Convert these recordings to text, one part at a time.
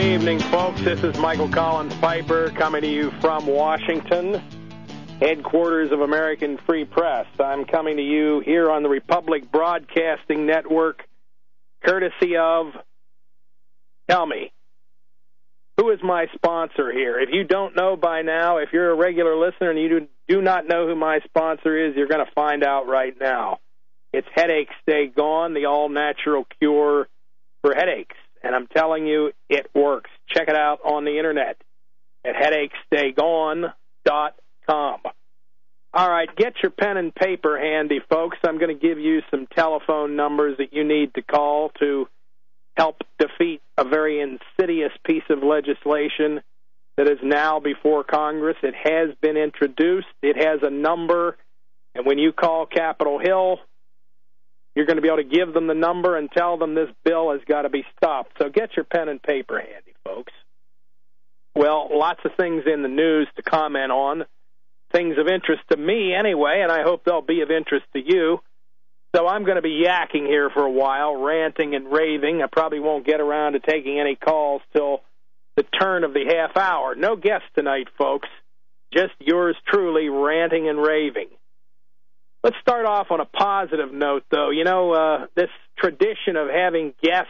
evening, folks. This is Michael Collins Piper coming to you from Washington, headquarters of American Free Press. I'm coming to you here on the Republic Broadcasting Network, courtesy of, tell me, who is my sponsor here? If you don't know by now, if you're a regular listener and you do not know who my sponsor is, you're going to find out right now. It's Headaches Stay Gone, the all-natural cure for headaches. And I'm telling you, it works. Check it out on the Internet at headachesstaygone.com. All right, get your pen and paper handy, folks. I'm going to give you some telephone numbers that you need to call to help defeat a very insidious piece of legislation that is now before Congress. It has been introduced. It has a number, and when you call Capitol Hill, you're going to be able to give them the number and tell them this bill has got to be stopped. So get your pen and paper handy, folks. Well, lots of things in the news to comment on, things of interest to me anyway, and I hope they'll be of interest to you. So I'm going to be yakking here for a while, ranting and raving. I probably won't get around to taking any calls till the turn of the half hour. No guests tonight, folks. Just yours truly ranting and raving. Let's start off on a positive note, though. You know, this tradition of having guests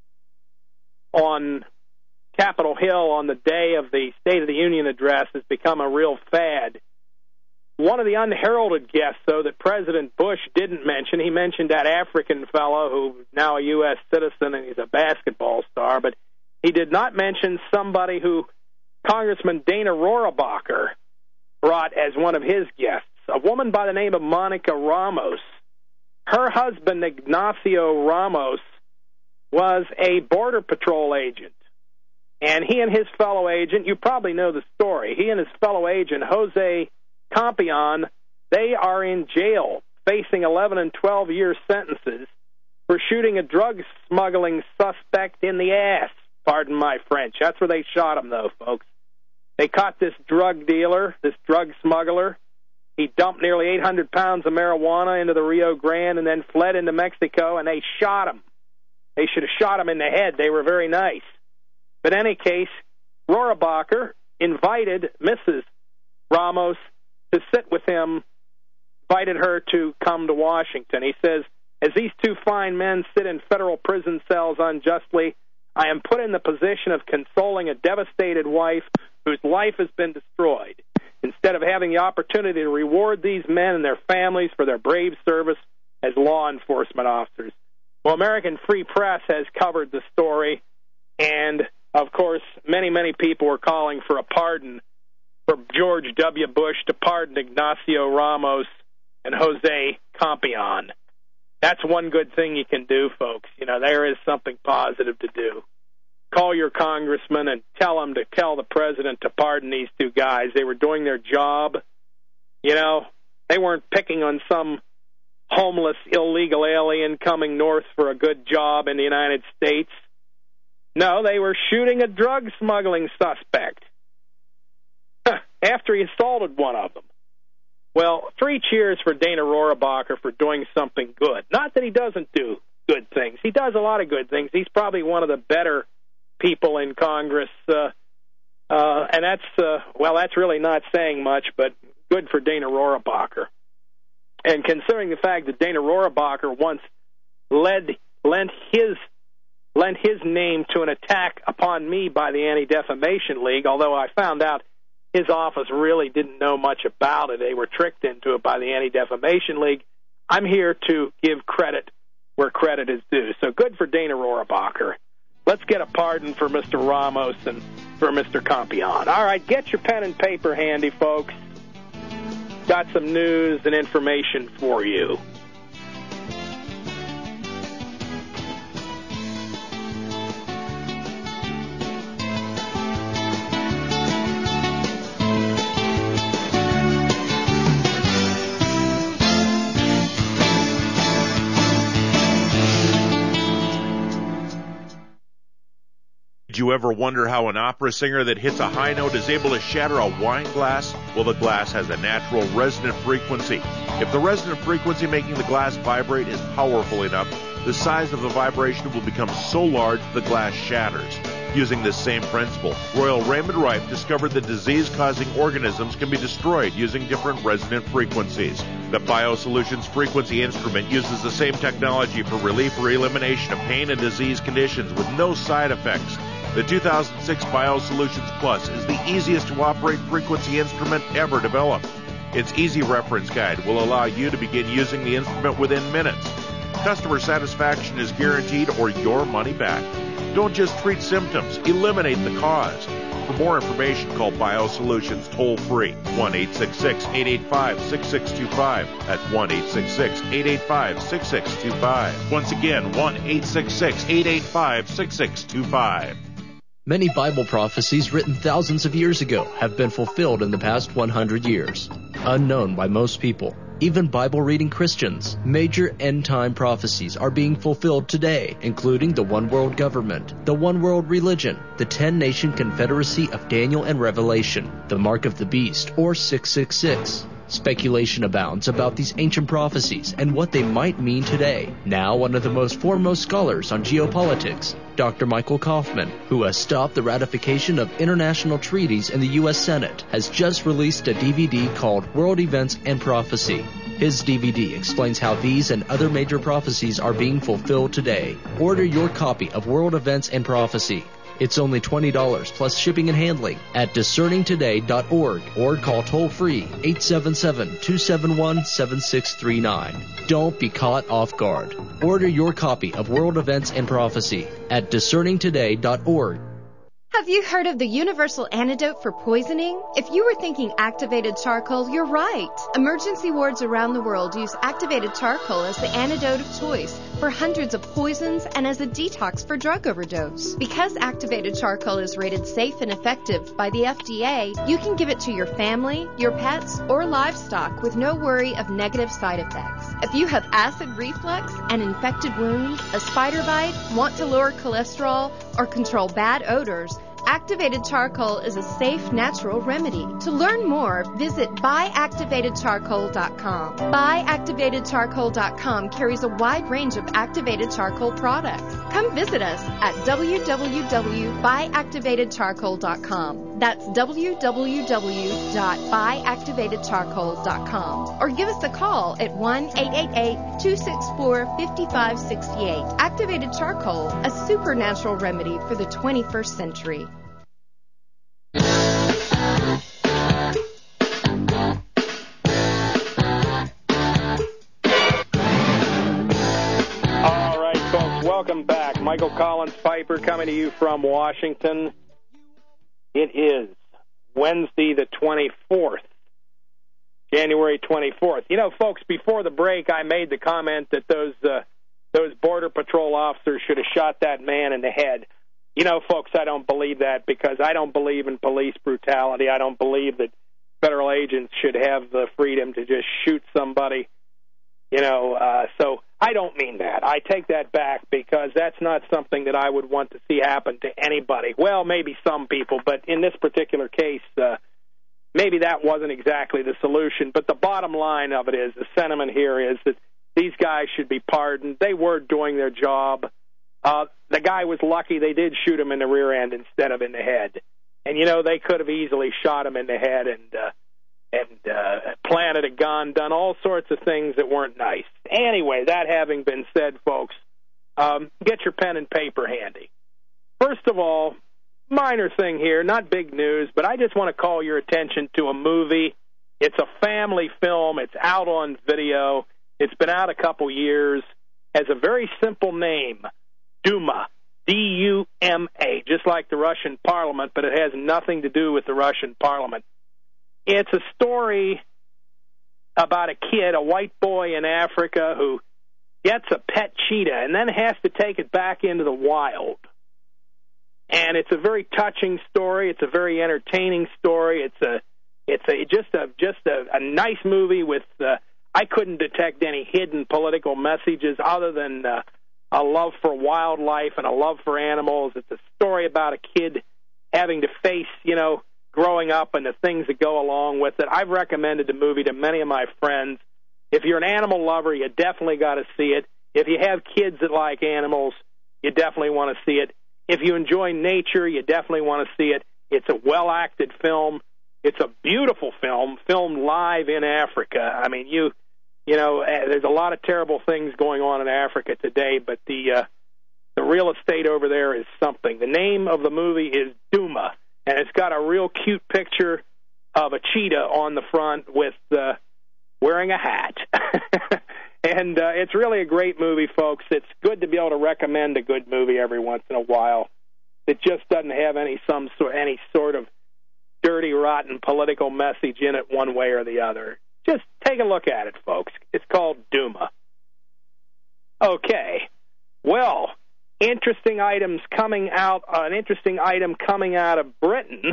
on Capitol Hill on the day of the State of the Union address has become a real fad. One of the unheralded guests, though, that President Bush didn't mention, he mentioned that African fellow who's now a U.S. citizen and he's a basketball star, but he did not mention somebody who Congressman Dana Rohrabacher brought as one of his guests. A woman by the name of Monica Ramos. Her husband, Ignacio Ramos, was a Border Patrol agent. And he and his fellow agent, you probably know the story, he and his fellow agent, Jose Campion, they are in jail facing 11 and 12-year sentences for shooting a drug smuggling suspect in the ass. Pardon my French. That's where they shot him, though, folks. They caught this drug dealer, this drug smuggler. He dumped nearly 800 pounds of marijuana into the Rio Grande and then fled into Mexico, and they shot him. They should have shot him in the head. They were very nice. But in any case, Rohrabacher invited Mrs. Ramos to sit with him, invited her to come to Washington. He says, as these two fine men sit in federal prison cells unjustly, I am put in the position of consoling a devastated wife whose life has been destroyed. Instead of having the opportunity to reward these men and their families for their brave service as law enforcement officers. Well, American Free Press has covered the story, and, of course, many, many people were calling for a pardon for George W. Bush to pardon Ignacio Ramos and Jose Campion. That's one good thing you can do, folks. You know, there is something positive to do. Call your congressman and tell him to tell the president to pardon these two guys. They were doing their job. You know, they weren't picking on some homeless, illegal alien coming north for a good job in the United States. No, they were shooting a drug smuggling suspect after he assaulted one of them. Well, 3 cheers for Dana Rohrabacher for doing something good. Not that he doesn't do good things. He does a lot of good things. He's probably one of the better people in Congress, and that's really not saying much, but good for Dana Rohrabacher. And considering the fact that Dana Rohrabacher once lent his name to an attack upon me by the Anti-Defamation League, although I found out his office really didn't know much about it. They were tricked into it by the Anti-Defamation League. I'm here to give credit where credit is due. So good for Dana Rohrabacher. Let's get a pardon for Mr. Ramos and for Mr. Campion. All right, get your pen and paper handy, folks. Got some news and information for you. Did you ever wonder how an opera singer that hits a high note is able to shatter a wine glass? Well, the glass has a natural resonant frequency. If the resonant frequency making the glass vibrate is powerful enough, the size of the vibration will become so large the glass shatters. Using this same principle, Royal Raymond Rife discovered that disease-causing organisms can be destroyed using different resonant frequencies. The BioSolutions Frequency Instrument uses the same technology for relief or elimination of pain and disease conditions with no side effects. The 2006 BioSolutions Plus is the easiest to operate frequency instrument ever developed. Its easy reference guide will allow you to begin using the instrument within minutes. Customer satisfaction is guaranteed or your money back. Don't just treat symptoms, eliminate the cause. For more information, call BioSolutions toll-free, 1-866-885-6625. That's 1-866-885-6625. Once again, 1-866-885-6625. Many Bible prophecies written thousands of years ago have been fulfilled in the past 100 years, unknown by most people. Even Bible-reading Christians, major end-time prophecies are being fulfilled today, including the one world government, the one world religion, the 10-nation confederacy of Daniel and Revelation, the mark of the beast, or 666. Speculation abounds about these ancient prophecies and what they might mean today. Now, one of the most foremost scholars on geopolitics, Dr. Michael Kaufman, who has stopped the ratification of international treaties in the U.S. Senate, has just released a DVD called World Events and Prophecy. His DVD explains how these and other major prophecies are being fulfilled today. Order your copy of World Events and Prophecy. It's only $20 plus shipping and handling at discerningtoday.org or call toll-free 877-271-7639. Don't be caught off guard. Order your copy of World Events and Prophecy at discerningtoday.org. Have you heard of the universal antidote for poisoning? If you were thinking activated charcoal, you're right. Emergency wards around the world use activated charcoal as the antidote of choice for hundreds of poisons and as a detox for drug overdose. Because activated charcoal is rated safe and effective by the FDA, you can give it to your family, your pets, or livestock with no worry of negative side effects. If you have acid reflux, an infected wound, a spider bite, want to lower cholesterol, or control bad odors, activated charcoal is a safe, natural remedy. To learn more, visit buyactivatedcharcoal.com. Buyactivatedcharcoal.com carries a wide range of activated charcoal products. Come visit us at www.buyactivatedcharcoal.com. That's www.buyactivatedcharcoal.com. Or give us a call at 1-888-264-5568. Activated charcoal, a supernatural remedy for the 21st century. Welcome back. Michael Collins Piper coming to you from Washington. It is Wednesday the 24th, January 24th. You know, folks, before the break, I made the comment that those Border Patrol officers should have shot that man in the head. You know, folks, I don't believe that because I don't believe in police brutality. I don't believe that federal agents should have the freedom to just shoot somebody. So I don't mean that. I take that back because that's not something that I would want to see happen to anybody. Well, maybe some people, but in this particular case, maybe that wasn't exactly the solution. But the bottom line of it is, the sentiment here is that these guys should be pardoned. They were doing their job. The guy was lucky they did shoot him in the rear end instead of in the head. And, they could have easily shot him in the head and planted a gun, done all sorts of things that weren't nice. Anyway, that having been said, folks, get your pen and paper handy. First of all, minor thing here, not big news, but I just want to call your attention to a movie. It's a family film. It's out on video. It's been out a couple years. Has a very simple name, Duma, D-U-M-A, just like the Russian Parliament, but it has nothing to do with the Russian Parliament. It's a story about a kid, a white boy in Africa, who gets a pet cheetah and then has to take it back into the wild. And it's a very touching story. It's a very entertaining story. It's just a nice movie with. I couldn't detect any hidden political messages other than a love for wildlife and a love for animals. It's a story about a kid having to face, growing up and the things that go along with it. I've recommended the movie to many of my friends. If you're an animal lover, you definitely got to see it. If you have kids that like animals, you definitely want to see it. if you enjoy nature, you definitely want to see it. It's a well-acted film. It's a beautiful film, filmed live in Africa. I mean, you know, there's a lot of terrible things going on in Africa today, but the real estate over there is something. The name of the movie is Duma, and it's got a real cute picture of a cheetah on the front with wearing a hat. And it's really a great movie, folks. It's good to be able to recommend a good movie every once in a while. It just doesn't have any sort of dirty, rotten political message in it one way or the other. Just take a look at it, folks. It's called Duma. Okay. Well, interesting items coming out. An interesting item coming out of Britain.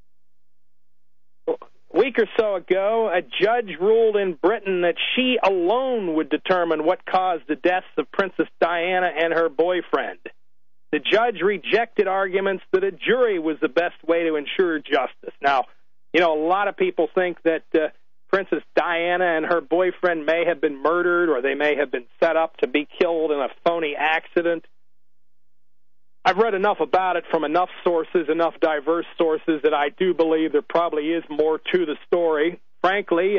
A week or so ago, a judge ruled in Britain that she alone would determine what caused the deaths of Princess Diana and her boyfriend. The judge rejected arguments that a jury was the best way to ensure justice. Now, you know, a lot of people think that Princess Diana and her boyfriend may have been murdered, or they may have been set up to be killed in a phony accident. I've read enough about it from enough sources, enough diverse sources, that I do believe there probably is more to the story. Frankly,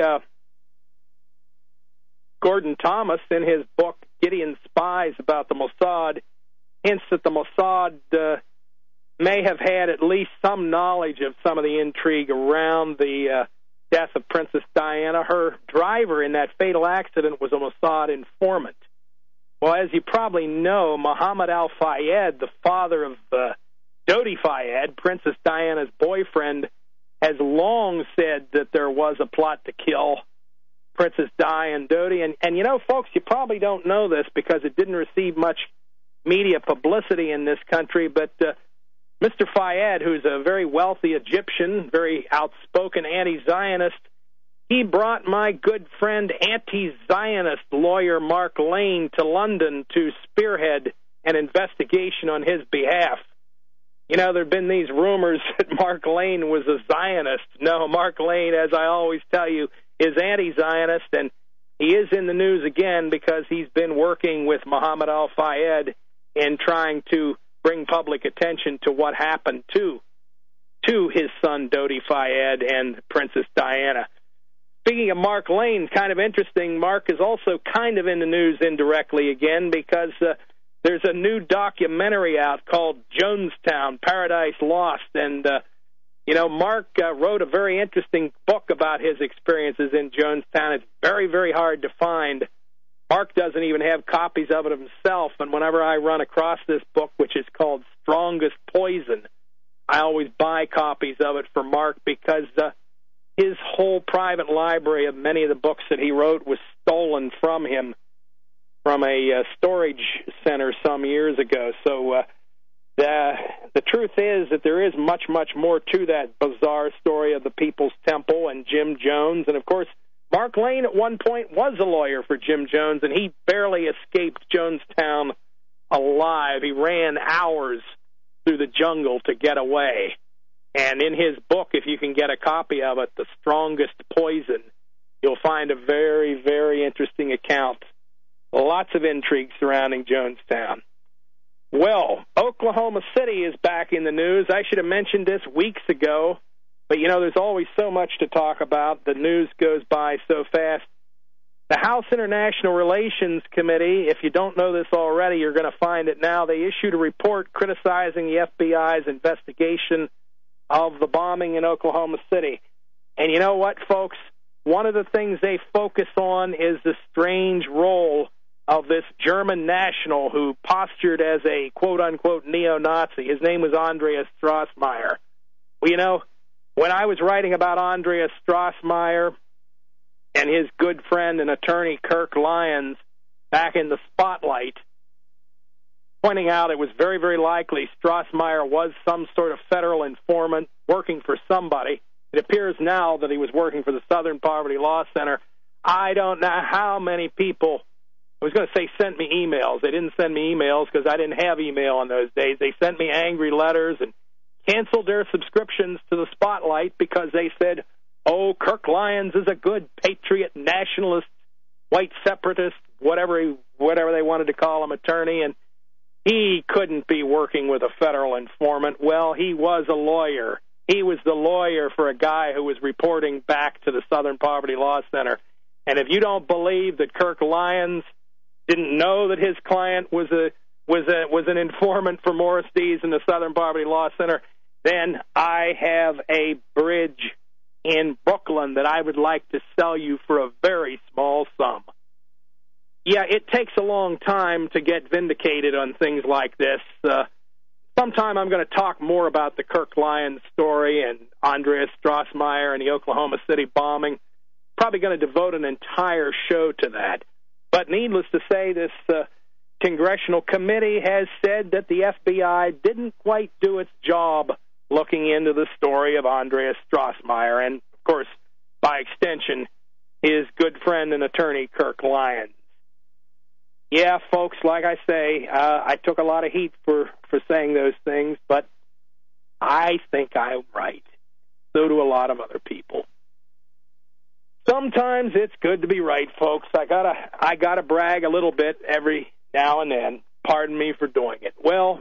Gordon Thomas, in his book Gideon's Spies about the Mossad, hints that the Mossad may have had at least some knowledge of some of the intrigue around the death of Princess Diana. Her driver in that fatal accident was a Mossad informant. Well, as you probably know, Mohammed al-Fayed, the father of Dodi Fayed, Princess Diana's boyfriend, has long said that there was a plot to kill Princess Di and Dodi. And you know, folks, you probably don't know this because it didn't receive much media publicity in this country, but Mr. Fayed, who's a very wealthy Egyptian, very outspoken anti-Zionist, he brought my good friend, anti-Zionist lawyer Mark Lane to London to spearhead an investigation on his behalf. You know, there have been these rumors that Mark Lane was a Zionist. No, Mark Lane, as I always tell you, is anti-Zionist, and he is in the news again because he's been working with Mohammed al-Fayed in trying to bring public attention to what happened to his son, Dodi Fayed, and Princess Diana. Speaking of Mark Lane, kind of interesting, Mark is also kind of in the news indirectly again because there's a new documentary out called Jonestown, Paradise Lost, and, you know, Mark wrote a very interesting book about his experiences in Jonestown. It's very, very hard to find. Mark doesn't even have copies of it himself, and whenever I run across this book, which is called Strongest Poison, I always buy copies of it for Mark because his whole private library of many of the books that he wrote was stolen from him from a storage center some years ago. So the truth is that there is much, much more to that bizarre story of the People's Temple and Jim Jones. And, of course, Mark Lane at one point was a lawyer for Jim Jones, and he barely escaped Jonestown alive. He ran hours through the jungle to get away. And in his book, if you can get a copy of it, The Strongest Poison, you'll find a very, very interesting account. Lots of intrigue surrounding Jonestown. Well, Oklahoma City is back in the news. I should have mentioned this weeks ago, but, you know, there's always so much to talk about. The news goes by so fast. The House International Relations Committee, if you don't know this already, you're going to find it now. They issued a report criticizing the FBI's investigation of the bombing in Oklahoma City. And you know what, folks? One of the things they focus on is the strange role of this German national who postured as a quote-unquote neo-Nazi. His name was Andreas Strassmeyer. Well, you know, when I was writing about Andreas Strassmeyer and his good friend and attorney Kirk Lyons back in the Spotlight, pointing out it was very, very likely Strassmeyer was some sort of federal informant working for somebody. It appears now that he was working for the Southern Poverty Law Center. I don't know how many people, I was going to say sent me emails. They didn't send me emails because I didn't have email in those days. They sent me angry letters and canceled their subscriptions to the Spotlight because they said, oh, Kirk Lyons is a good patriot, nationalist, white separatist, whatever they wanted to call him, attorney, and he couldn't be working with a federal informant. Well, he was a lawyer. He was the lawyer for a guy who was reporting back to the Southern Poverty Law Center. And if you don't believe that Kirk Lyons didn't know that his client was an informant for Morris Dees in the Southern Poverty Law Center, then I have a bridge in Brooklyn that I would like to sell you for a very small sum. Yeah, it takes a long time to get vindicated on things like this. Sometime I'm going to talk more about the Kirk Lyons story and Andreas Strossmayer and the Oklahoma City bombing. Probably going to devote an entire show to that. But needless to say, this congressional committee has said that the FBI didn't quite do its job looking into the story of Andreas Strossmayer and, of course, by extension, his good friend and attorney, Kirk Lyons. Yeah, folks, like I say, I took a lot of heat for saying those things, but I think I'm right. So do a lot of other people. Sometimes it's good to be right, folks. I gotta brag a little bit every now and then. Pardon me for doing it. Well,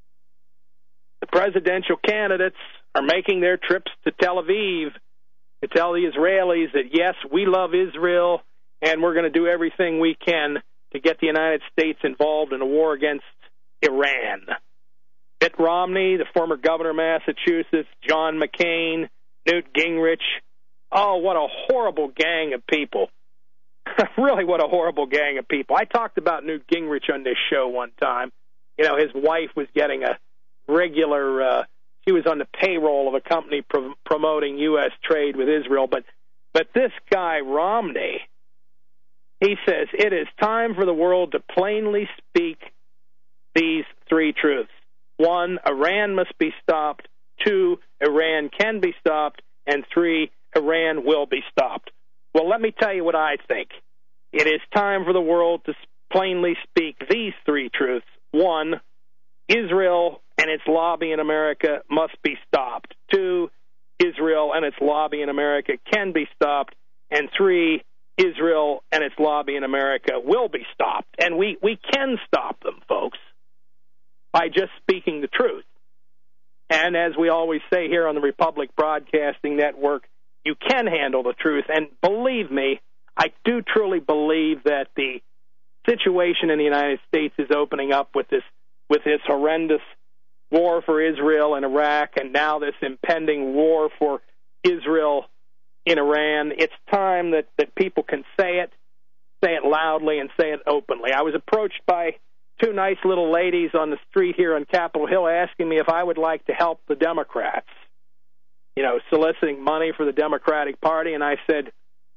the presidential candidates are making their trips to Tel Aviv to tell the Israelis that, yes, we love Israel, and we're going to do everything we can to get the United States involved in a war against Iran. Mitt Romney, the former governor of Massachusetts, John McCain, Newt Gingrich. Oh, what a horrible gang of people. Really, what a horrible gang of people. I talked about Newt Gingrich on this show one time. You know, his wife was getting a regular, she was on the payroll of a company promoting U.S. trade with Israel. But this guy, Romney, he says, it is time for the world to plainly speak these three truths. 1, Iran must be stopped. 2, Iran can be stopped. And 3, Iran will be stopped. Well, let me tell you what I think. It is time for the world to plainly speak these three truths. 1, Israel and its lobby in America must be stopped. 2, Israel and its lobby in America can be stopped. And 3, Israel and its lobby in America will be stopped. And we can stop them, folks, by just speaking the truth. And as we always say here on the Republic Broadcasting Network, you can handle the truth. And believe me, I do truly believe that the situation in the United States is opening up with this horrendous war for Israel in Iraq, and now this impending war for Israel in Iran. It's time that people can say it loudly, and say it openly. I was approached by 2 nice little ladies on the street here on Capitol Hill asking me if I would like to help the Democrats, you know, soliciting money for the Democratic Party. And I said,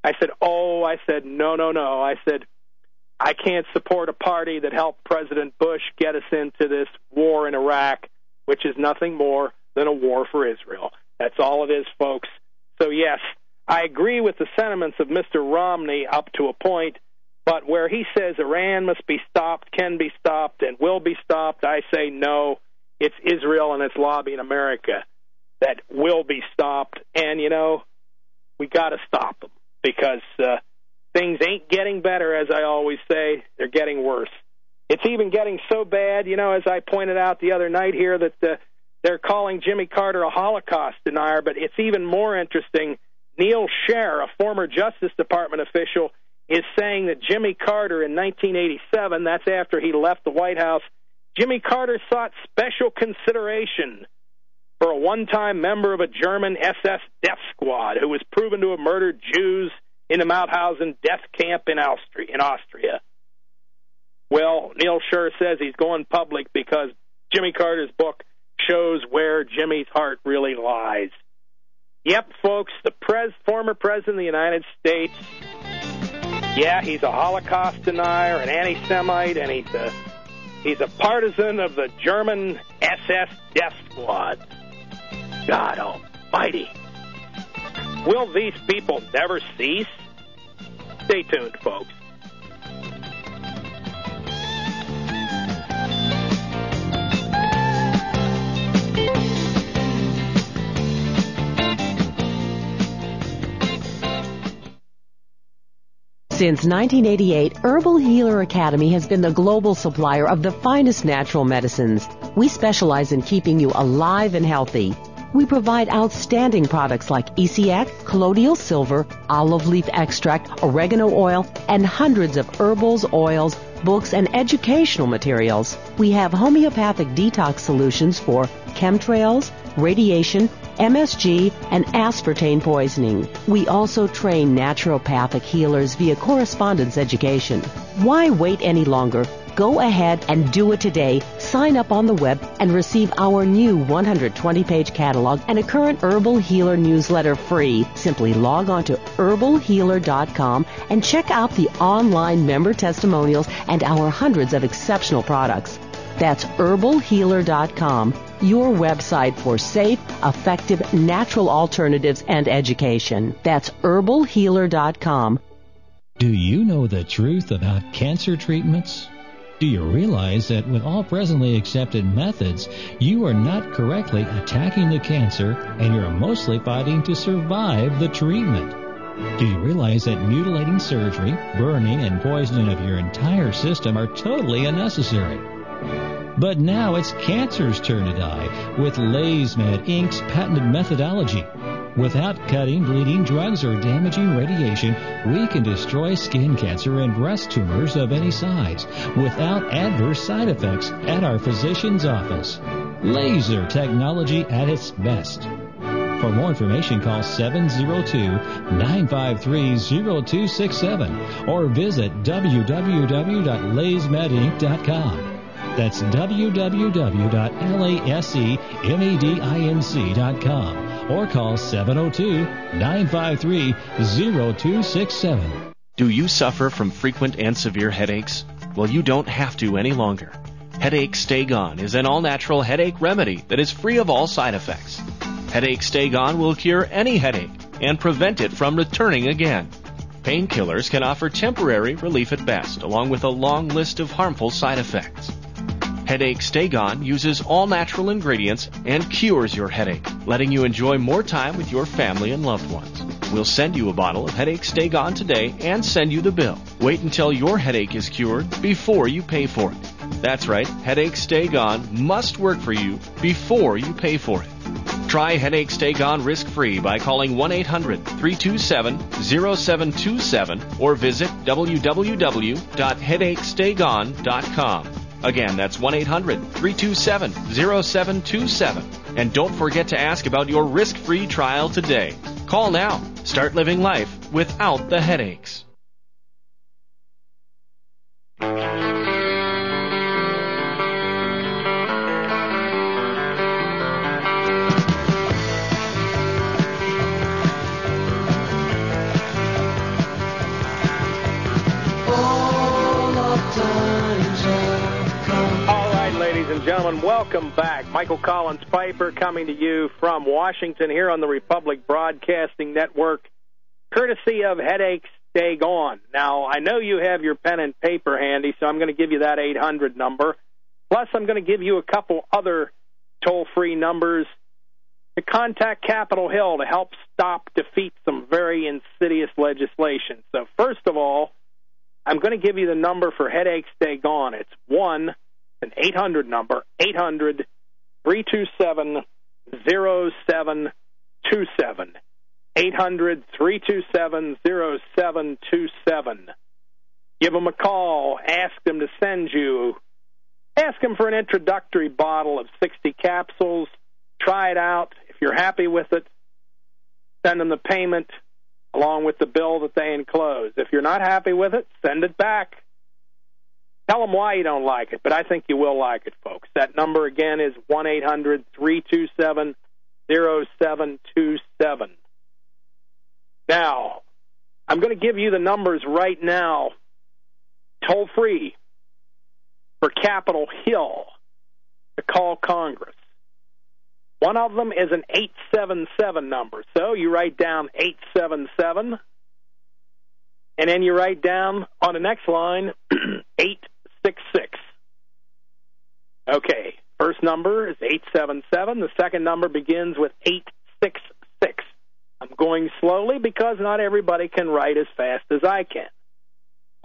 no. I said, I can't support a party that helped President Bush get us into this war in Iraq, which is nothing more than a war for Israel. That's all it is, folks. So, yes, I agree with the sentiments of Mr. Romney up to a point, but where he says Iran must be stopped, can be stopped, and will be stopped, I say no. It's Israel and its lobby in America that will be stopped. And, you know, we got to stop them because things ain't getting better, as I always say. They're getting worse. It's even getting so bad, you know, as I pointed out the other night here, that they're calling Jimmy Carter a Holocaust denier. But it's even more interesting. Neil Scher, a former Justice Department official, is saying that Jimmy Carter in 1987, that's after he left the White House, Jimmy Carter sought special consideration for a one-time member of a German SS death squad who was proven to have murdered Jews in the Mauthausen death camp in Austria. Well, Neil Scher says he's going public because Jimmy Carter's book shows where Jimmy's heart really lies. Yep, folks, the former president of the United States, yeah, he's a Holocaust denier, an anti-Semite, and he's a partisan of the German SS death squad. God almighty. Will these people never cease? Stay tuned, folks. Since 1988, Herbal Healer Academy has been the global supplier of the finest natural medicines. We specialize in keeping you alive and healthy. We provide outstanding products like ECX, colloidal silver, olive leaf extract, oregano oil, and hundreds of herbals, oils, books, and educational materials. We have homeopathic detox solutions for chemtrails, radiation, MSG, and aspartame poisoning. We also train naturopathic healers via correspondence education. Why wait any longer? Go ahead and do it today. Sign up on the web and receive our new 120-page catalog and a current Herbal Healer newsletter free. Simply log on to herbalhealer.com and check out the online member testimonials and our hundreds of exceptional products. That's herbalhealer.com, your website for safe, effective, natural alternatives and education. That's herbalhealer.com. Do you know the truth about cancer treatments? Do you realize that with all presently accepted methods, you are not correctly attacking the cancer and you're mostly fighting to survive the treatment? Do you realize that mutilating surgery, burning, and poisoning of your entire system are totally unnecessary? But now it's cancer's turn to die with LaysMed Inc.'s patented methodology. Without cutting, bleeding, drugs, or damaging radiation, we can destroy skin cancer and breast tumors of any size without adverse side effects at our physician's office. Laser technology at its best. For more information, call 702-953-0267 or visit www.laysmedinc.com. That's www.lasemedinc.com or call 702-953-0267. Do you suffer from frequent and severe headaches? Well, you don't have to any longer. Headache Stay Gone is an all-natural headache remedy that is free of all side effects. Headache Stay Gone will cure any headache and prevent it from returning again. Painkillers can offer temporary relief at best, along with a long list of harmful side effects. Headache Stay Gone uses all natural ingredients and cures your headache, letting you enjoy more time with your family and loved ones. We'll send you a bottle of Headache Stay Gone today and send you the bill. Wait until your headache is cured before you pay for it. That's right, Headache Stay Gone must work for you before you pay for it. Try Headache Stay Gone risk-free by calling 1-800-327-0727 or visit www.headachestaygone.com. Again, that's 1-800-327-0727. And don't forget to ask about your risk-free trial today. Call now. Start living life without the headaches. Gentlemen, welcome back. Michael Collins Piper coming to you from Washington here on the Republic Broadcasting Network, courtesy of Headache Stay Gone. Now, I know you have your pen and paper handy, so I'm going to give you that 800 number. Plus, I'm going to give you a couple other toll-free numbers to contact Capitol Hill to help defeat some very insidious legislation. So, first of all, I'm going to give you the number for Headache Stay Gone. It's an 800 number, 800-327-0727. 800-327-0727. Give them a call. Ask them to ask them for an introductory bottle of 60 capsules. Try it out. If you're happy with it, send them the payment along with the bill that they enclose. If you're not happy with it, send it back. Tell them why you don't like it, but I think you will like it, folks. That number, again, is 1-800-327-0727. Now, I'm going to give you the numbers right now, toll-free, for Capitol Hill to call Congress. One of them is an 877 number. So you write down 877, and then you write down on the next line 866. Okay, first number is 877. The second number begins with 866. I'm going slowly because not everybody can write as fast as I can.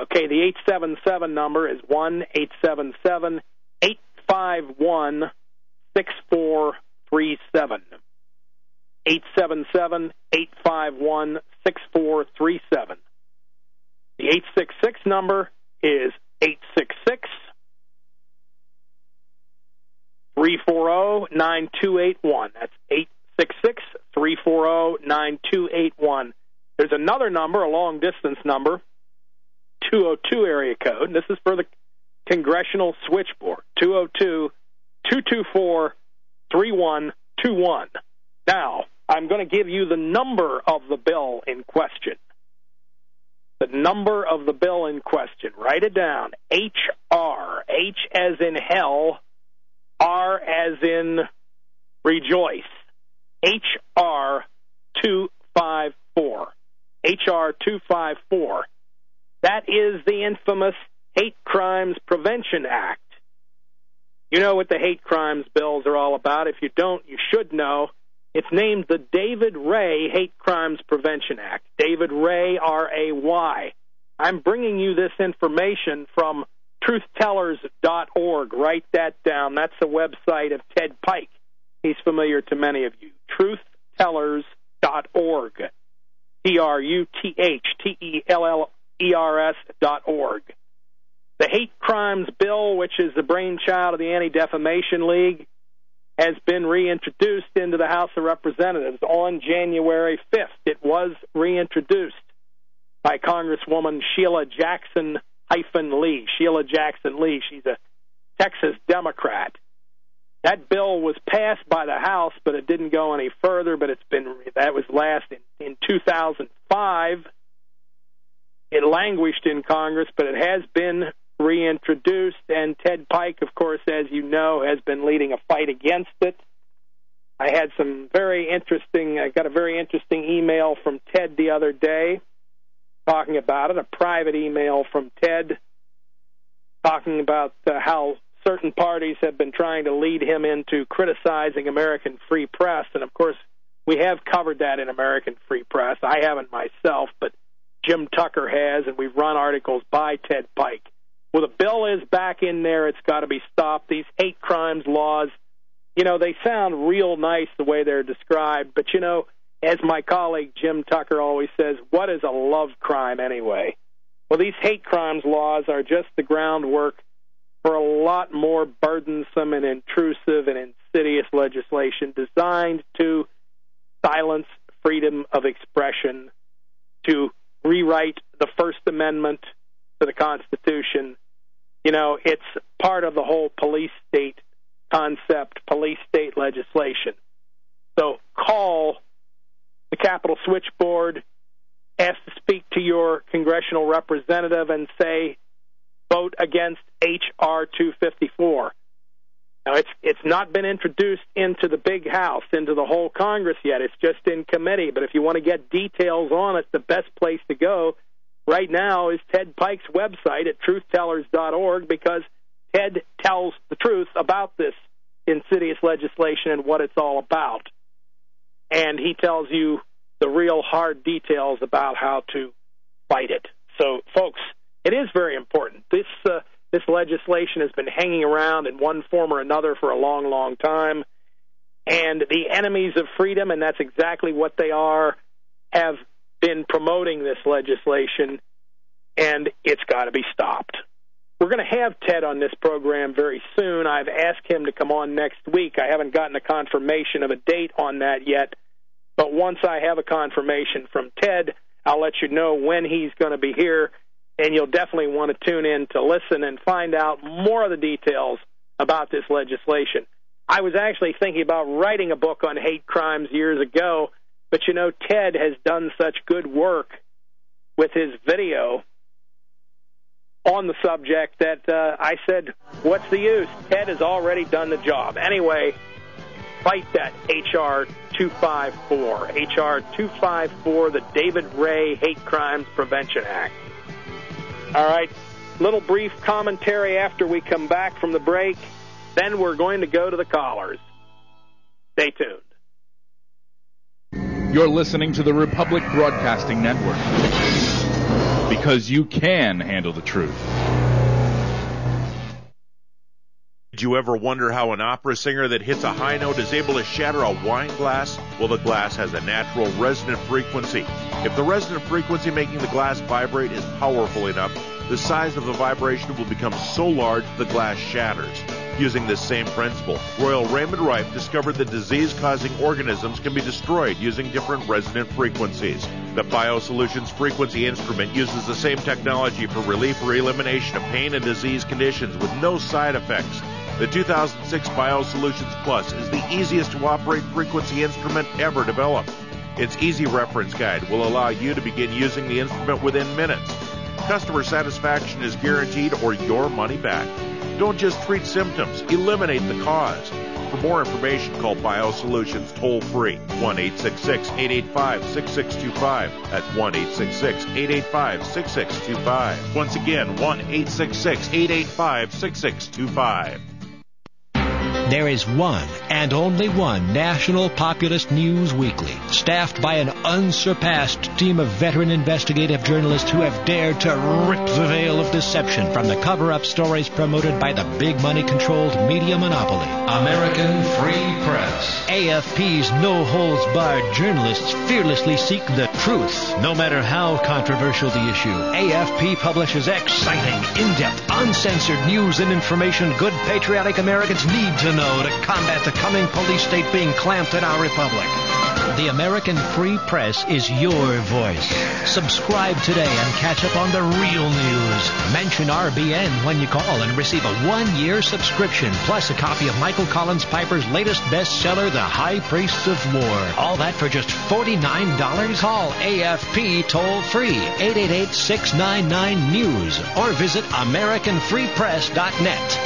Okay, the 877 number is 1-877-851-6437. 877-851-6437. The 866 number is 866-340-9281. That's 866-340-9281. There's another number, a long-distance number, 202 area code, and this is for the Congressional Switchboard, 202-224-3121. Now, I'm going to give you the number of the bill in question. The number of the bill in question. Write it down. H.R. H as in hell, R as in rejoice. H.R. 254. H.R. 254. That is the infamous Hate Crimes Prevention Act. You know what the hate crimes bills are all about. If you don't, you should know. It's named the David Ray Hate Crimes Prevention Act. David Ray, R-A-Y. I'm bringing you this information from truthtellers.org. Write that down. That's the website of Ted Pike. He's familiar to many of you. Truthtellers.org. TRUTHTELLERS.org. The Hate Crimes Bill, which is the brainchild of the Anti-Defamation League, has been reintroduced into the House of Representatives on January 5th. It was reintroduced by Congresswoman Sheila Jackson-Lee. Sheila Jackson-Lee. She's a Texas Democrat. That bill was passed by the House, but it didn't go any further. But that was last in 2005. It languished in Congress, but it has been reintroduced, and Ted Pike, of course, as you know, has been leading a fight against it. I got a very interesting email from Ted the other day talking about it, a private email from Ted talking about how certain parties have been trying to lead him into criticizing American Free Press, and of course, we have covered that in American Free Press. I haven't myself, but Jim Tucker has, and we've run articles by Ted Pike. Well, the bill is back in there. It's got to be stopped. These hate crimes laws, they sound real nice the way they're described. But, as my colleague Jim Tucker always says, what is a love crime anyway? Well, these hate crimes laws are just the groundwork for a lot more burdensome and intrusive and insidious legislation designed to silence freedom of expression, to rewrite the First Amendment to the Constitution. It's part of the whole police state concept, police state legislation. So call the Capitol Switchboard, ask to speak to your congressional representative, and say, vote against H.R. 254. Now, it's not been introduced into the big house, into the whole Congress yet. It's just in committee. But if you want to get details on it, the best place to go right now is Ted Pike's website at truthtellers.org, because Ted tells the truth about this insidious legislation and what it's all about. And he tells you the real hard details about how to fight it. So, folks, it is very important. This legislation has been hanging around in one form or another for a long, long time. And the enemies of freedom, and that's exactly what they are, have been promoting this legislation, and it's got to be stopped. We're going to have Ted on this program very soon. I've asked him to come on next week. I haven't gotten a confirmation of a date on that yet, but once I have a confirmation from Ted, I'll let you know when he's going to be here, and you'll definitely want to tune in to listen and find out more of the details about this legislation. I was actually thinking about writing a book on hate crimes years ago, but, Ted has done such good work with his video on the subject that I said, what's the use? Ted has already done the job. Anyway, fight that H.R. 254. H.R. 254, the David Ray Hate Crimes Prevention Act. All right, little brief commentary after we come back from the break. Then we're going to go to the callers. Stay tuned. You're listening to the Republic Broadcasting Network. because you can handle the truth. Did you ever wonder how an opera singer that hits a high note is able to shatter a wine glass? Well, the glass has a natural resonant frequency. If the resonant frequency making the glass vibrate is powerful enough, the size of the vibration will become so large the glass shatters. Using this same principle, Royal Raymond Rife discovered that disease-causing organisms can be destroyed using different resonant frequencies. The BioSolutions frequency instrument uses the same technology for relief or elimination of pain and disease conditions with no side effects. The 2006 BioSolutions Plus is the easiest to operate frequency instrument ever developed. Its easy reference guide will allow you to begin using the instrument within minutes. Customer satisfaction is guaranteed or your money back. Don't just treat symptoms, eliminate the cause. For more information, call BioSolutions toll-free, 1-866-885-6625. That's 1-866-885-6625. Once again, 1-866-885-6625. There is one and only one national populist news weekly, staffed by an unsurpassed team of veteran investigative journalists who have dared to rip the veil of deception from the cover-up stories promoted by the big money-controlled media monopoly. American Free Press. AFP's no-holds-barred journalists fearlessly seek the truth, no matter how controversial the issue. AFP publishes exciting, in-depth, uncensored news and information good patriotic Americans need to know to combat the coming police state being clamped in our republic. The American Free Press is your voice. Subscribe today and catch up on the real news. Mention RBN when you call and receive a 1-year subscription, plus a copy of Michael Collins Piper's latest bestseller, The High Priests of War. All that for just $49? Call AFP toll-free, 888-699-NEWS, or visit AmericanFreePress.net.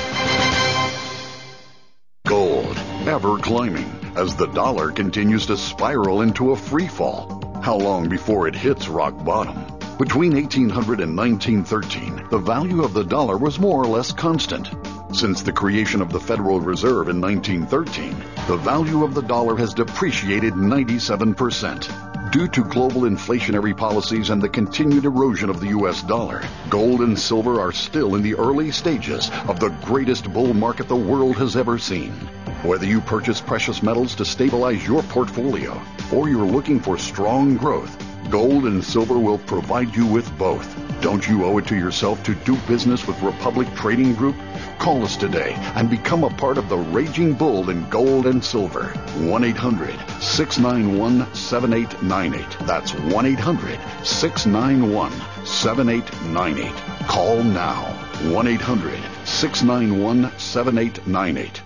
Gold, ever climbing, as the dollar continues to spiral into a free fall. How long before it hits rock bottom? Between 1800 and 1913, the value of the dollar was more or less constant. Since the creation of the Federal Reserve in 1913, the value of the dollar has depreciated 97%. Due to global inflationary policies and the continued erosion of the U.S. dollar, gold and silver are still in the early stages of the greatest bull market the world has ever seen. Whether you purchase precious metals to stabilize your portfolio or you're looking for strong growth, gold and silver will provide you with both. Don't you owe it to yourself to do business with Republic Trading Group? Call us today and become a part of the raging bull in gold and silver. 1-800-691-7898. That's 1-800-691-7898. Call now. 1-800-691-7898.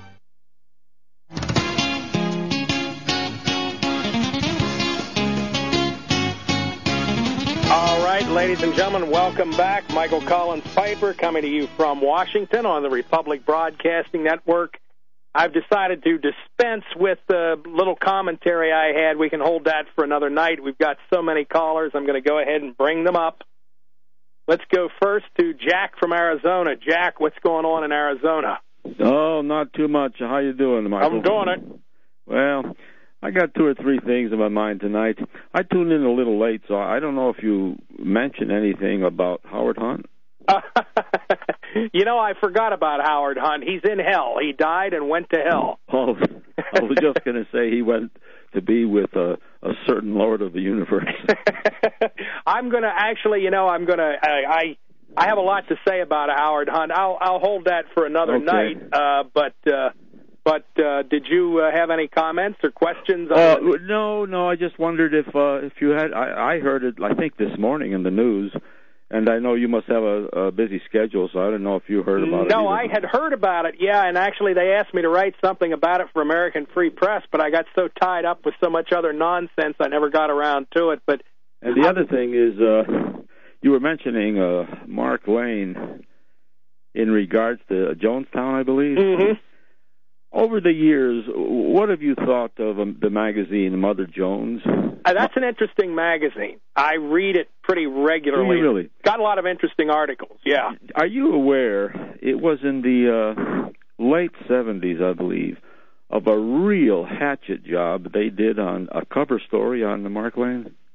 Ladies and gentlemen, welcome back. Michael Collins Piper coming to you from Washington on the Republic Broadcasting Network. I've decided to dispense with the little commentary I had. We can hold that for another night. We've got so many callers. I'm going to go ahead and bring them up. Let's go first to Jack from Arizona. Jack, what's going on in Arizona? Oh, not too much. How you doing, Michael? I'm doing it. Well, I got 2 or 3 things in my mind tonight. I tuned in a little late, so I don't know if you mentioned anything about Howard Hunt. You know, I forgot about Howard Hunt. He's in hell. He died and went to hell. Oh, I was just going to say he went to be with a certain Lord of the Universe. I'm going to actually, I have a lot to say about Howard Hunt. I'll hold that for another night. But did you have any comments or questions? No. I just wondered if you had. I heard it, I think, this morning in the news, and I know you must have a busy schedule, so I don't know if you heard about it. No, I had heard about it, yeah, and actually they asked me to write something about it for American Free Press, but I got so tied up with so much other nonsense I never got around to it. And the other thing is, you were mentioning Mark Lane in regards to Jonestown, I believe. Mm-hmm. Over the years, what have you thought of the magazine Mother Jones? That's an interesting magazine. I read it pretty regularly. Really? Got a lot of interesting articles, yeah. Are you aware, it was in the late 70s, I believe, of a real hatchet job they did on a cover story on the Mark Lane?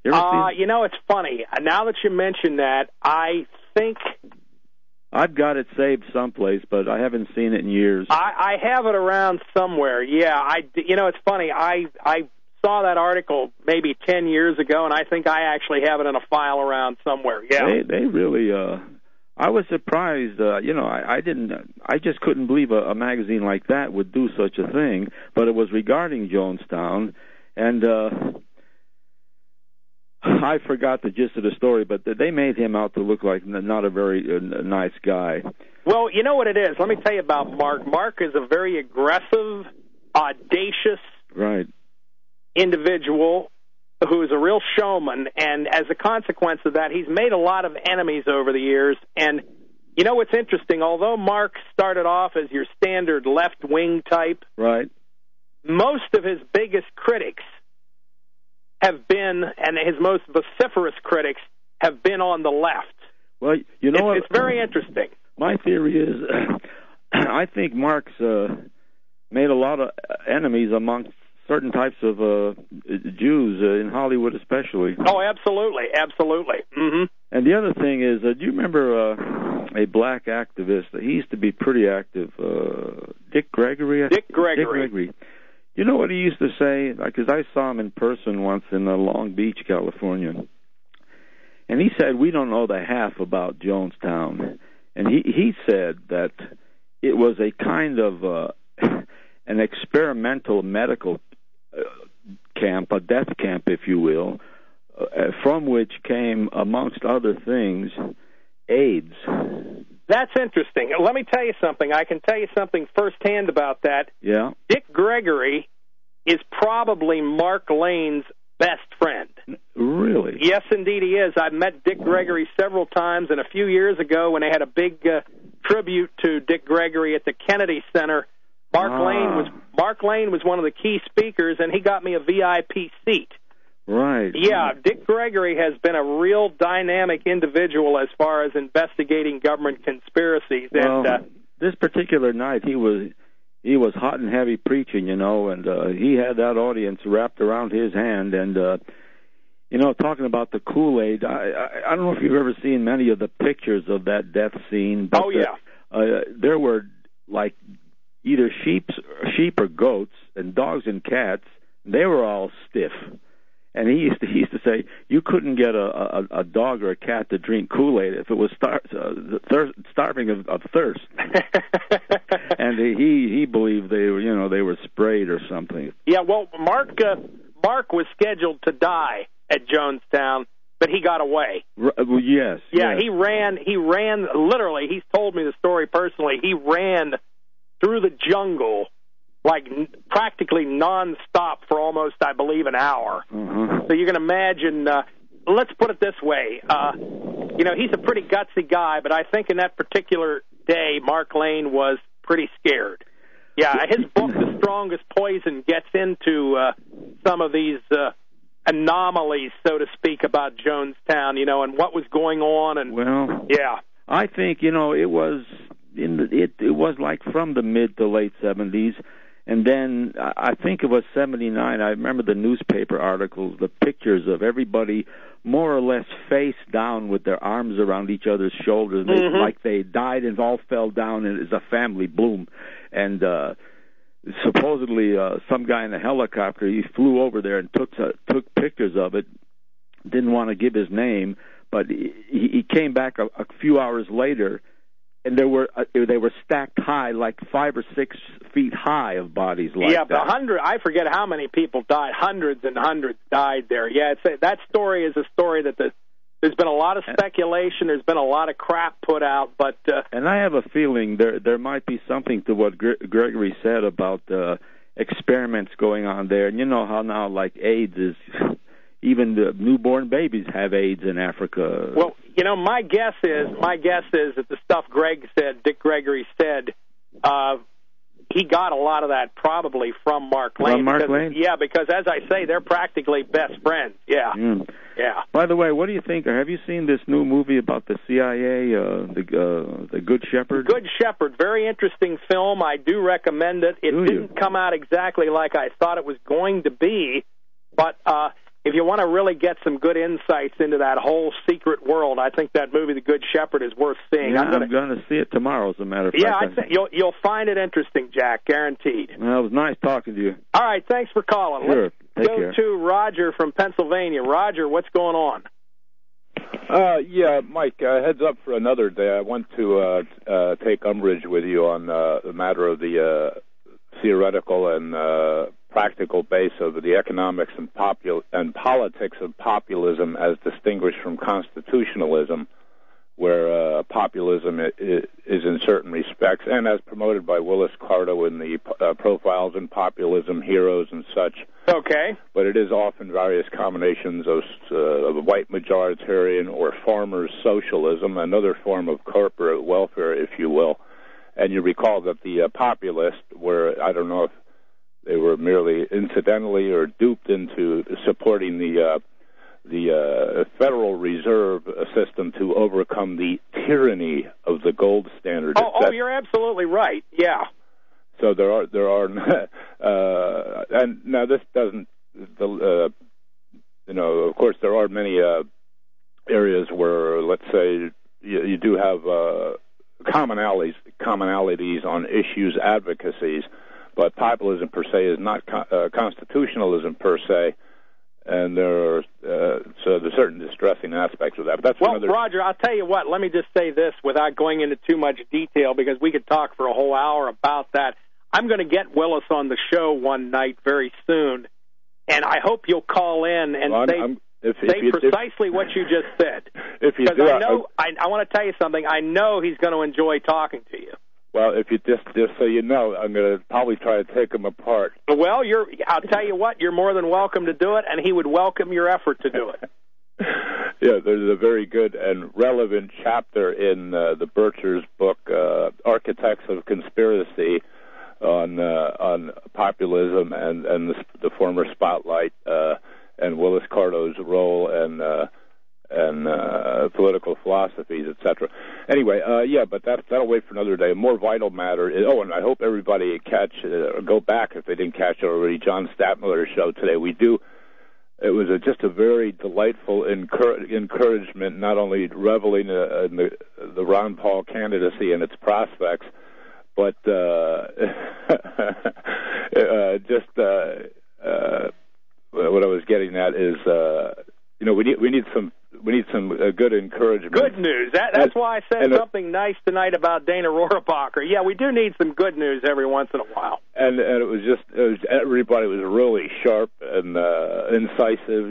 You ever seen it? You know, it's funny. Now that you mention that, I think I've got it saved someplace, but I haven't seen it in years. I have it around somewhere. Yeah, you know, it's funny. I saw that article maybe 10 years ago, and I think I actually have it in a file around somewhere. Yeah, they really. I was surprised. You know, I just couldn't believe a magazine like that would do such a thing. But it was regarding Jonestown, and I forgot the gist of the story. But they made him out to look like not a very nice guy. Well, you know what it is. Let me tell you about Mark. Mark is a very aggressive, audacious, right, individual who is a real showman, and as a consequence of that, he's made a lot of enemies over the years. And you know what's interesting? Although Mark started off as your standard left-wing type, right, most of his biggest critics have been, and his most vociferous critics have been on the left. Well, you know what? It's very interesting. My theory is, I think Mark's made a lot of enemies amongst certain types of Jews in Hollywood, especially. Oh, absolutely, absolutely. Mm-hmm. And the other thing is, do you remember a black activist? He used to be pretty active. Dick Gregory. Dick Gregory. You know what he used to say? Because I saw him in person once in Long Beach, California, and he said, "We don't know the half about Jonestown," and he said that it was a kind of an experimental medical camp, a death camp, if you will, from which came, amongst other things, AIDS. That's interesting. Let me tell you something. I can tell you something firsthand about that. Yeah. Dick Gregory is probably Mark Lane's best friend. Really? Yes, indeed he is. I've met Dick Gregory several times, and a few years ago when they had a big tribute to Dick Gregory at the Kennedy Center, Mark Lane was one of the key speakers, and he got me a VIP seat. Right. Yeah, Dick Gregory has been a real dynamic individual as far as investigating government conspiracies. Well, and this particular night he was hot and heavy preaching, you know, and he had that audience wrapped around his hand. And you know, talking about the Kool-Aid, I don't know if you've ever seen many of the pictures of that death scene. But there were like either sheep or goats and dogs and cats. They were all stiff. And he used to say you couldn't get a dog or a cat to drink Kool-Aid if it was starving of thirst. And he believed they were sprayed or something. Yeah, well, Mark was scheduled to die at Jonestown, but he got away. Well, yes. Yeah, yes. He ran literally. He's told me the story personally. He ran through the jungle, like practically nonstop for almost, I believe, an hour. Mm-hmm. So you can imagine, let's put it this way, you know, he's a pretty gutsy guy, but I think in that particular day, Mark Lane was pretty scared. Yeah, his book, The Strongest Poison, gets into some of these anomalies, so to speak, about Jonestown, you know, and what was going on. And well, yeah. I think, you know, it was it was like from the mid to late 70s. And then I think it was 79. I remember the newspaper articles, the pictures of everybody more or less face down with their arms around each other's shoulders, mm-hmm. like they died and all fell down as a family bloom. And supposedly some guy in a helicopter, he flew over there and took pictures of it. Didn't want to give his name, but he came back a few hours later. And they were stacked high, like 5 or 6 feet high of bodies like that. Yeah, I forget how many people died. Hundreds and hundreds died there. Yeah, that story is a story that there's been a lot of speculation. There's been a lot of crap put out, but and I have a feeling there might be something to what Gregory said about experiments going on there. And you know how now, like AIDS is. Even the newborn babies have AIDS in Africa. Well, you know, my guess is that the stuff Dick Gregory said, he got a lot of that probably from Mark Lane. From Mark Lane? Yeah, because as I say, they're practically best friends. Yeah. Mm. Yeah. By the way, what do you think? Have you seen this new movie about the CIA, the Good Shepherd? Good Shepherd, very interesting film. I do recommend it. It didn't come out exactly like I thought it was going to be, but if if you want to really get some good insights into that whole secret world, I think that movie, The Good Shepherd, is worth seeing. Yeah, I'm going to see it tomorrow, as a matter of fact. Yeah, I think you'll find it interesting, Jack, guaranteed. Well, it was nice talking to you. All right, thanks for calling. Sure. Let's Take go care. to Roger from Pennsylvania. Roger, what's going on? Yeah, Mike, heads up for another day. I want to take umbrage with you on the matter of the theoretical and practical base of the economics and politics of populism as distinguished from constitutionalism, where populism is in certain respects, and as promoted by Willis Carto in the Profiles in Populism, Heroes and such. Okay. But it is often various combinations of white majoritarian or farmers' socialism, another form of corporate welfare, if you will. And you recall that the populists were, I don't know if they were merely incidentally or duped into supporting the Federal Reserve system to overcome the tyranny of the gold standard. Oh, you're absolutely right. Yeah. So there are, and now this doesn't, of course there are many areas where, let's say, you do have commonalities on issues, advocacies, but populism per se is not constitutionalism per se. And there are so there's certain distressing aspects of that. But that's another. Roger, I'll tell you what. Let me just say this without going into too much detail, because we could talk for a whole hour about that. I'm going to get Willis on the show one night very soon, and I hope you'll call in and say precisely what you just said. Because I want to tell you something. I know he's going to enjoy talking to you. Well, if you just so you know, I'm going to probably try to take him apart. Well, I'll tell you what, you're more than welcome to do it, and he would welcome your effort to do it. Yeah, there's a very good and relevant chapter in the Bircher's book, Architects of Conspiracy, on populism and the former Spotlight and Willis Carto's role and political philosophies, etc. Anyway, but that'll wait for another day. A more vital matter is, and I hope everybody go back if they didn't catch it already, John Stadtmiller's show today. It was just a very delightful encouragement, not only reveling in the Ron Paul candidacy and its prospects, but what I was getting at is, we need some good encouragement. Good news. That's why I said something nice tonight about Dana Rohrabacher. Yeah, we do need some good news every once in a while. And it was everybody was really sharp and incisive,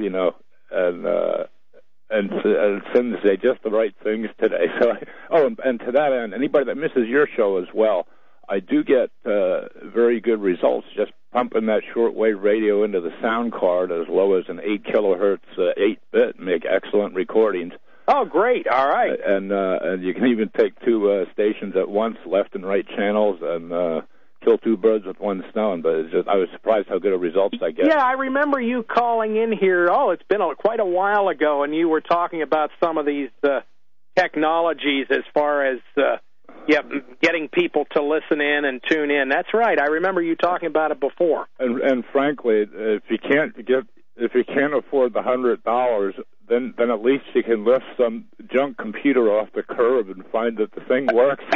and Sim say just the right things today. So, and to that end, anybody that misses your show as well, I do get very good results just pumping that shortwave radio into the sound card as low as an 8 kilohertz 8-bit, make excellent recordings. Oh, great! All right. And you can even take two stations at once, left and right channels, and kill two birds with one stone. But I was surprised how good of results I get. Yeah, I remember you calling in here. It's been quite a while ago, and you were talking about some of these technologies as far as getting people to listen in and tune in. That's right. I remember you talking about it before. And frankly, if you can't afford the $100, then at least you can lift some junk computer off the curb and find that the thing works.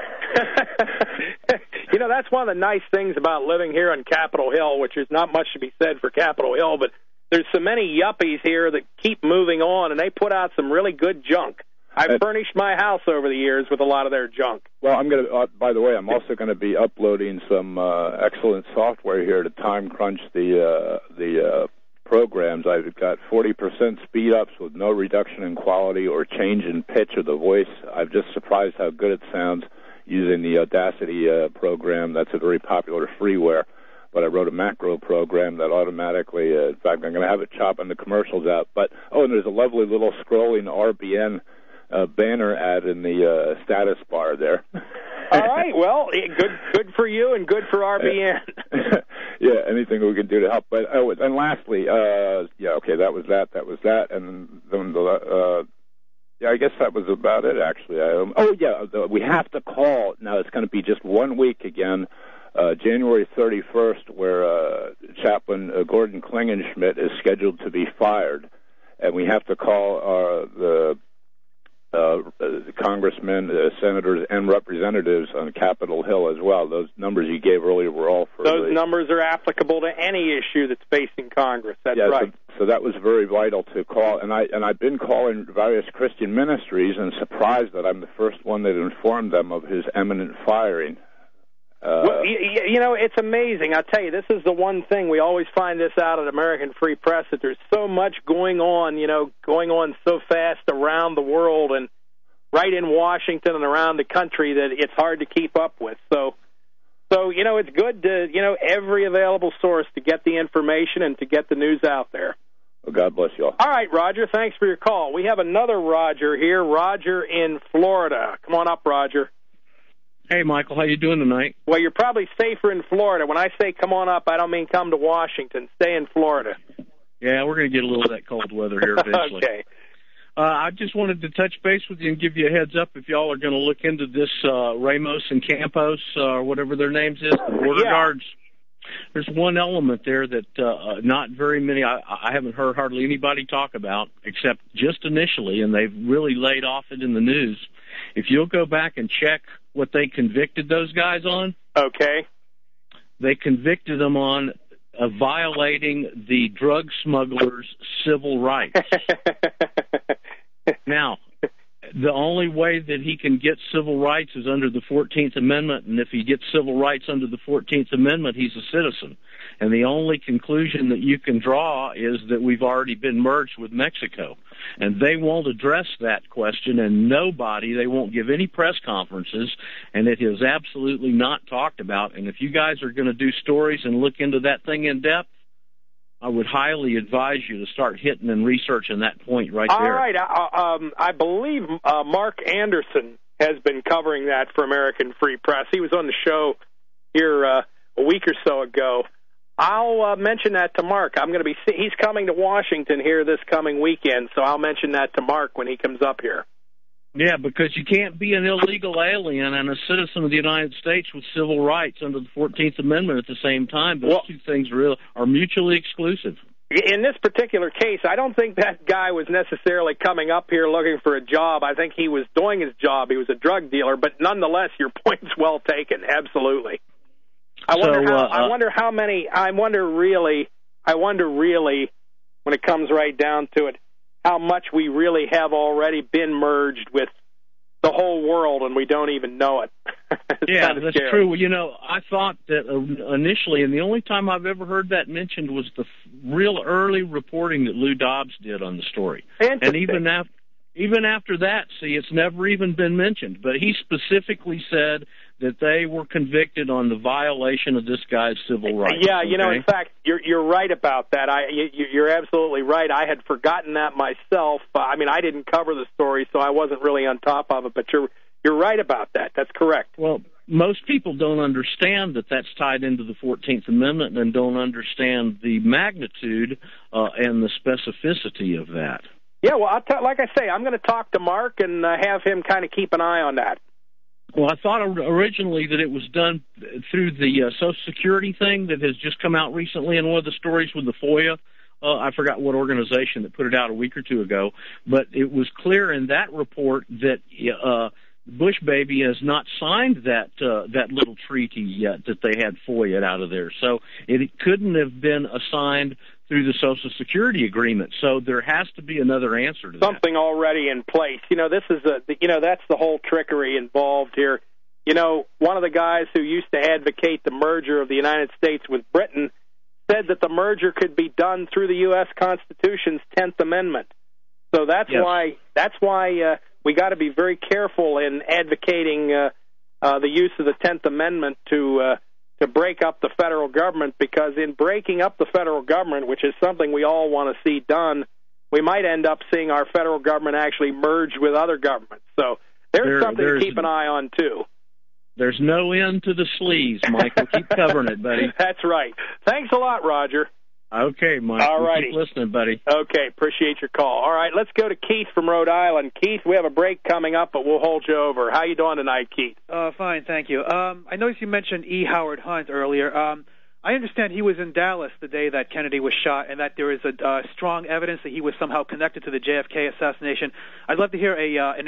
That's one of the nice things about living here on Capitol Hill, which is not much to be said for Capitol Hill, but there's so many yuppies here that keep moving on, and they put out some really good junk. I've furnished my house over the years with a lot of their junk. Well, I'm going to. By the way, I'm also going to be uploading some excellent software here to time crunch the programs. I've got 40% speed ups with no reduction in quality or change in pitch of the voice. I'm just surprised how good it sounds using the Audacity program. That's a very popular freeware. But I wrote a macro program that automatically. In fact, I'm going to have it chopping the commercials out. But and there's a lovely little scrolling RBN banner ad in the status bar there. All right, well, good for you and good for RBN. Yeah, anything we can do to help. But and lastly, that was that, and then I guess that was about it. Actually, we have to call now. It's going to be just 1 week again. January 31st, where Chaplain Gordon Klingenschmidt is scheduled to be fired, and we have to call the congressmen, senators, and representatives on Capitol Hill as well. Those numbers you gave earlier were all for those numbers are applicable to any issue that's facing Congress. That's right. So that was very vital to call, and I've been calling various Christian ministries and surprised that I'm the first one that informed them of his imminent firing. Well, it's amazing. I'll tell you, this is the one thing. We always find this out at American Free Press, that there's so much going on so fast around the world and right in Washington and around the country that it's hard to keep up with. So it's good to, every available source to get the information and to get the news out there. Well, God bless you all. All right, Roger, thanks for your call. We have another Roger here, Roger in Florida. Come on up, Roger. Hey, Michael, how you doing tonight? Well, you're probably safer in Florida. When I say come on up, I don't mean come to Washington. Stay in Florida. Yeah, we're going to get a little of that cold weather here eventually. Okay. I just wanted to touch base with you and give you a heads up if y'all are going to look into this Ramos and Campos, or whatever their names is, the border guards. There's one element there that not very many, I haven't heard hardly anybody talk about, except just initially, and they've really laid off it in the news. If you'll go back and check what they convicted those guys on. Okay. They convicted them on violating the drug smuggler's civil rights. Now, the only way that he can get civil rights is under the 14th Amendment, and if he gets civil rights under the 14th Amendment, he's a citizen. And the only conclusion that you can draw is that we've already been merged with Mexico. And they won't address that question, and they won't give any press conferences, and it is absolutely not talked about. And if you guys are going to do stories and look into that thing in depth, I would highly advise you to start hitting and researching that point right there. All right. I believe Mark Anderson has been covering that for American Free Press. He was on the show here a week or so ago. I'll mention that to Mark. He's coming to Washington here this coming weekend, so I'll mention that to Mark when he comes up here. Yeah, because you can't be an illegal alien and a citizen of the United States with civil rights under the 14th Amendment at the same time. Those two things are mutually exclusive. In this particular case, I don't think that guy was necessarily coming up here looking for a job. I think he was doing his job. He was a drug dealer, but nonetheless, your point's well taken. Absolutely. I wonder really, when it comes right down to it, how much we really have already been merged with the whole world and we don't even know it. Yeah, that's scary. True. I thought that initially, and the only time I've ever heard that mentioned was the real early reporting that Lou Dobbs did on the story. And even after that, it's never even been mentioned. But he specifically said that they were convicted on the violation of this guy's civil rights. Yeah, in fact, you're right about that. You're absolutely right. I had forgotten that myself. I didn't cover the story, so I wasn't really on top of it. But you're right about that. That's correct. Well, most people don't understand that that's tied into the 14th Amendment and don't understand the magnitude and the specificity of that. Yeah, well, like I say, I'm going to talk to Mark and have him kind of keep an eye on that. Well, I thought originally that it was done through the Social Security thing that has just come out recently in one of the stories with the FOIA. I forgot what organization that put it out a week or two ago, but it was clear in that report that Bush baby has not signed that little treaty yet that they had FOIA'd out of there. So it couldn't have been assigned through the Social Security agreement. So there has to be another answer to something already in place. This is that's the whole trickery involved here. One of the guys who used to advocate the merger of the United States with Britain said that the merger could be done through the U.S. Constitution's 10th Amendment. So that's why we got to be very careful in advocating the use of the 10th Amendment to break up the federal government, because in breaking up the federal government, which is something we all want to see done, we might end up seeing our federal government actually merge with other governments. So there's something to keep an eye on, too. There's no end to the sleaze, Michael. Keep covering it, buddy. That's right. Thanks a lot, Roger. Okay, Mike. All righty. Keep listening, buddy. Okay, appreciate your call. All right, let's go to Keith from Rhode Island. Keith, we have a break coming up, but we'll hold you over. How you doing tonight, Keith? Fine, thank you. I noticed you mentioned E. Howard Hunt earlier. I understand he was in Dallas the day that Kennedy was shot, and that there is a strong evidence that he was somehow connected to the JFK assassination. I'd love to hear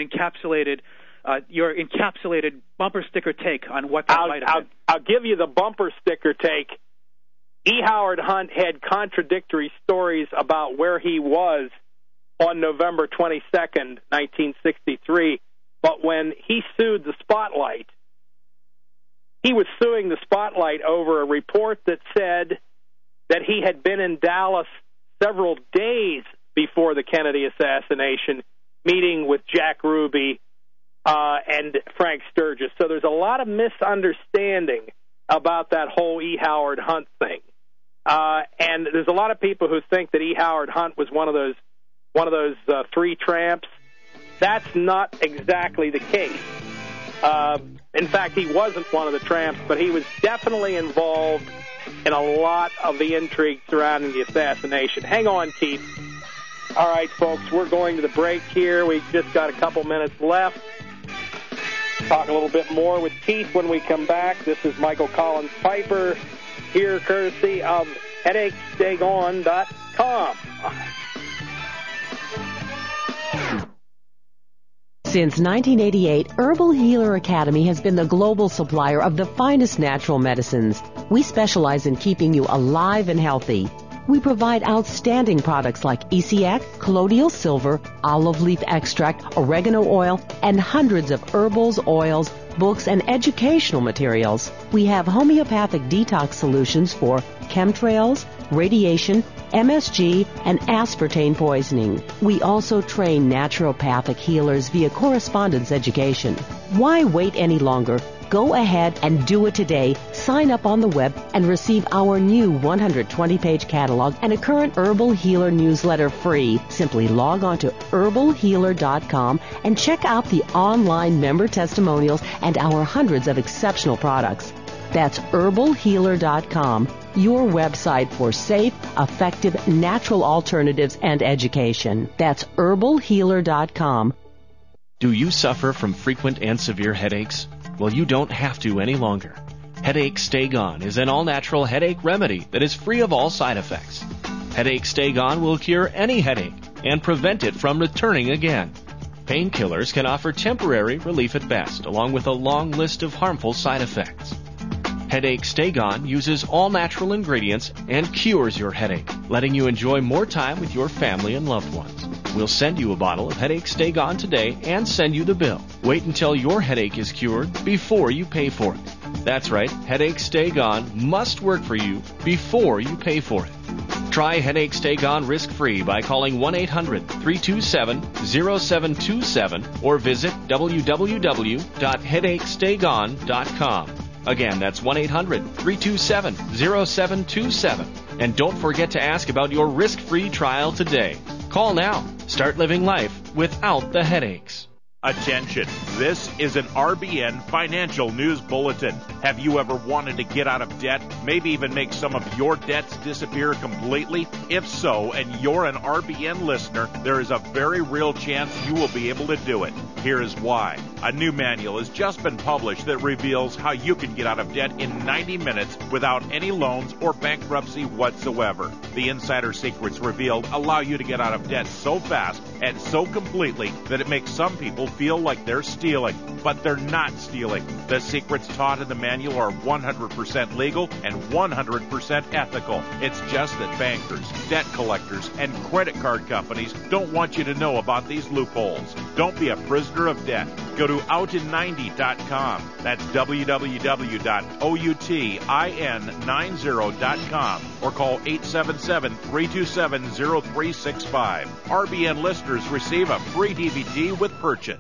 your encapsulated bumper sticker take on what that might have been. I'll give you the bumper sticker take. E. Howard Hunt had contradictory stories about where he was on November 22nd, 1963, but when he sued the Spotlight, he was suing the Spotlight over a report that said that he had been in Dallas several days before the Kennedy assassination, meeting with Jack Ruby and Frank Sturgis. So there's a lot of misunderstanding about that whole E. Howard Hunt thing. And there's a lot of people who think that E. Howard Hunt was one of those three tramps. That's not exactly the case. In fact, he wasn't one of the tramps, but he was definitely involved in a lot of the intrigue surrounding the assassination. Hang on, Keith. All right, folks, we're going to the break here. We've just got a couple minutes left. Talk a little bit more with Keith when we come back. This is Michael Collins Piper, here courtesy of HeadacheStayGone.com. Since 1988, Herbal Healer Academy has been the global supplier of the finest natural medicines. We specialize in keeping you alive and healthy. We provide outstanding products like ECX, colloidal silver, olive leaf extract, oregano oil, and hundreds of herbals, oils, books, and educational materials. We have homeopathic detox solutions for chemtrails, radiation, MSG, and aspartame poisoning. We also train naturopathic healers via correspondence education. Why wait any longer? Go ahead and do it today. Sign up on the web and receive our new 120-page catalog and a current Herbal Healer newsletter free. Simply log on to herbalhealer.com and check out the online member testimonials and our hundreds of exceptional products. That's herbalhealer.com, your website for safe, effective, natural alternatives and education. That's herbalhealer.com. Do you suffer from frequent and severe headaches? Well, you don't have to any longer. Headache Stay Gone is an all-natural headache remedy that is free of all side effects. Headache Stay Gone will cure any headache and prevent it from returning again. Painkillers can offer temporary relief at best, along with a long list of harmful side effects. Headache Stay Gone uses all-natural ingredients and cures your headache, letting you enjoy more time with your family and loved ones. We'll send you a bottle of Headache Stay Gone today and send you the bill. Wait until your headache is cured before you pay for it. That's right, Headache Stay Gone must work for you before you pay for it. Try Headache Stay Gone risk-free by calling 1-800-327-0727 or visit www.headachestaygone.com. Again, that's 1-800-327-0727. And don't forget to ask about your risk-free trial today. Call now. Start living life without the headaches. Attention, this is an RBN Financial News Bulletin. Have you ever wanted to get out of debt, maybe even make some of your debts disappear completely? If so, and you're an RBN listener, there is a very real chance you will be able to do it. Here is why. A new manual has just been published that reveals how you can get out of debt in 90 minutes without any loans or bankruptcy whatsoever. The insider secrets revealed allow you to get out of debt so fast and so completely that it makes some people feel like they're stealing, but they're not stealing. The secrets taught in the manual are 100% legal and 100% ethical. It's just that bankers, debt collectors, and credit card companies don't want you to know about these loopholes. Don't be a prisoner of debt. Go to outin90.com. That's www.outin90.com or call 877-327-0365. RBN listeners receive a free DVD with purchase.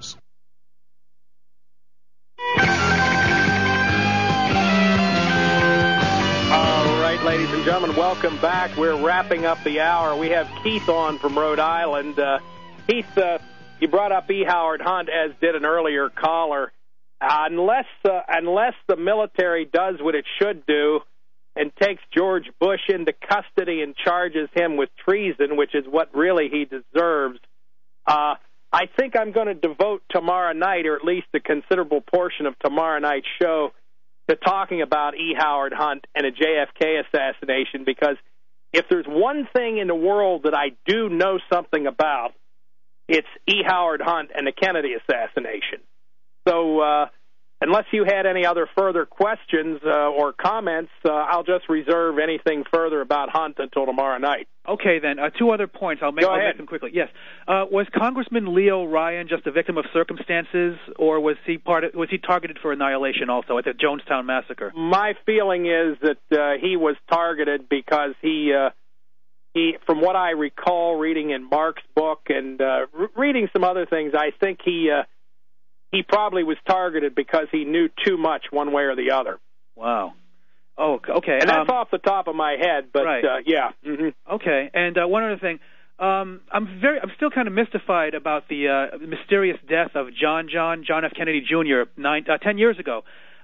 All right, ladies and gentlemen, welcome back. We're wrapping up the hour. We have Keith on from Rhode Island. Keith, you brought up E. Howard Hunt, as did an earlier caller. Unless the military does what it should do and takes George Bush into custody and charges him with treason, which is what really he deserves, I think I'm going to devote tomorrow night, or at least a considerable portion of tomorrow night's show, to talking about E. Howard Hunt and a JFK assassination, because if there's one thing in the world that I do know something about, it's E. Howard Hunt and the Kennedy assassination. So unless you had any other further questions or comments, I'll just reserve anything further about Hunt until tomorrow night. Okay, then. Two other points. I'll make them quickly. Yes. Was Congressman Leo Ryan just a victim of circumstances, or was he targeted for annihilation also at the Jonestown massacre? My feeling is that he was targeted because he, from what I recall reading in Mark's book and reading some other things, I think he probably was targeted because he knew too much one way or the other. Wow. Oh, okay. And that's off the top of my head, but right. Yeah. Mm-hmm. Okay. And one other thing, I'm still kind of mystified about the mysterious death of John F. Kennedy Jr. 10 years ago.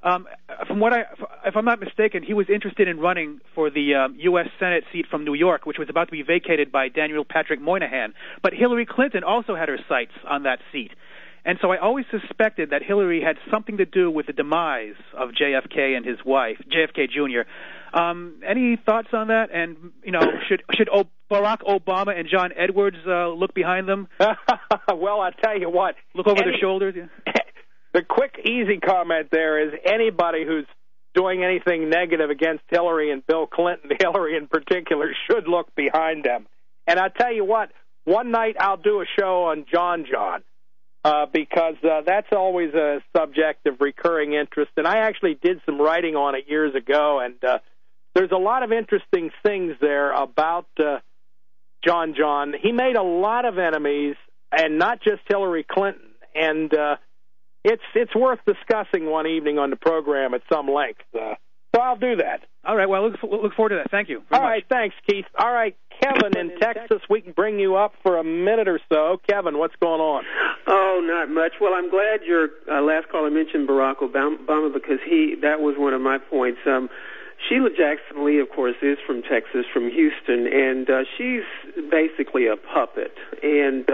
If I'm not mistaken, he was interested in running for the U.S. Senate seat from New York, which was about to be vacated by Daniel Patrick Moynihan. But Hillary Clinton also had her sights on that seat. And so I always suspected that Hillary had something to do with the demise of JFK and his wife, JFK Jr. Any thoughts on that? And, should Barack Obama and John Edwards look behind them? Well, I tell you what. Look over their shoulders? Yeah. The quick, easy comment there is anybody who's doing anything negative against Hillary and Bill Clinton, Hillary in particular, should look behind them. And I tell you what, one night I'll do a show on John. Because that's always a subject of recurring interest. And I actually did some writing on it years ago, and there's a lot of interesting things there about John. He made a lot of enemies, and not just Hillary Clinton. And it's worth discussing one evening on the program at some length. So I'll do that. All right. Well, look forward to that. Thank you. All right. Thanks, Keith. All right, Kevin in Texas, we can bring you up for a minute or so. Kevin, what's going on? Oh, not much. Well, I'm glad your last caller mentioned Barack Obama because that was one of my points. Sheila Jackson Lee, of course, is from Texas, from Houston, and she's basically a puppet. And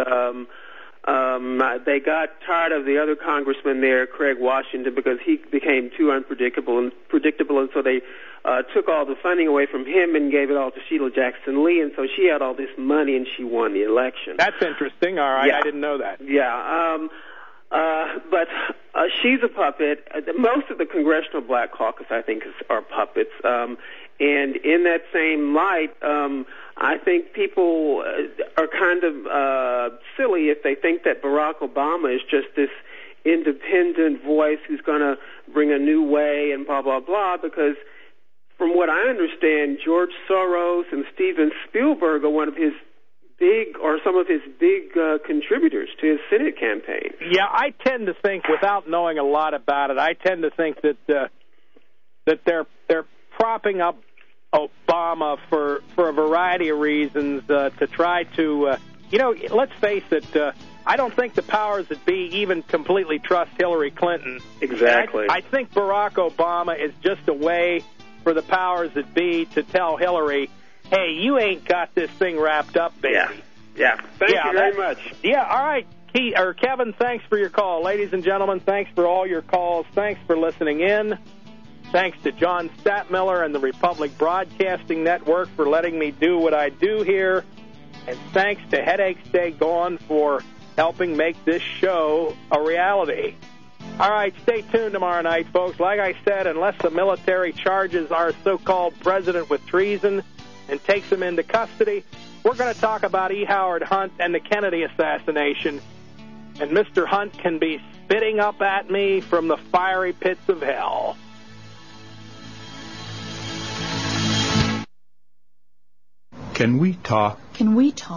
they got tired of the other congressman there, Craig Washington, because he became too unpredictable, and so they took all the funding away from him and gave it all to Sheila Jackson Lee, and so she had all this money and she won the election. That's interesting. All right, yeah. I didn't know that. Yeah, but she's a puppet. Most of the Congressional Black Caucus, I think, are puppets. And in that same light, I think people are kind of silly if they think that Barack Obama is just this independent voice who's going to bring a new way and blah, blah, blah, because from what I understand, George Soros and Steven Spielberg are some of his big contributors to his Senate campaign. Yeah, I tend to think, without knowing a lot about it, I tend to think that they're propping up Obama for a variety of reasons to try to, let's face it, I don't think the powers that be even completely trust Hillary Clinton. Exactly. I think Barack Obama is just a way for the powers that be to tell Hillary, hey, you ain't got this thing wrapped up, baby. Yeah. Thank you very much. Yeah, all right. Kevin, thanks for your call. Ladies and gentlemen, thanks for all your calls. Thanks for listening in. Thanks to John Statmiller and the Republic Broadcasting Network for letting me do what I do here. And thanks to Headache Stay Gone for helping make this show a reality. All right, stay tuned tomorrow night, folks. Like I said, unless the military charges our so-called president with treason and takes him into custody, we're going to talk about E. Howard Hunt and the Kennedy assassination. And Mr. Hunt can be spitting up at me from the fiery pits of hell. Can we talk? Can we talk?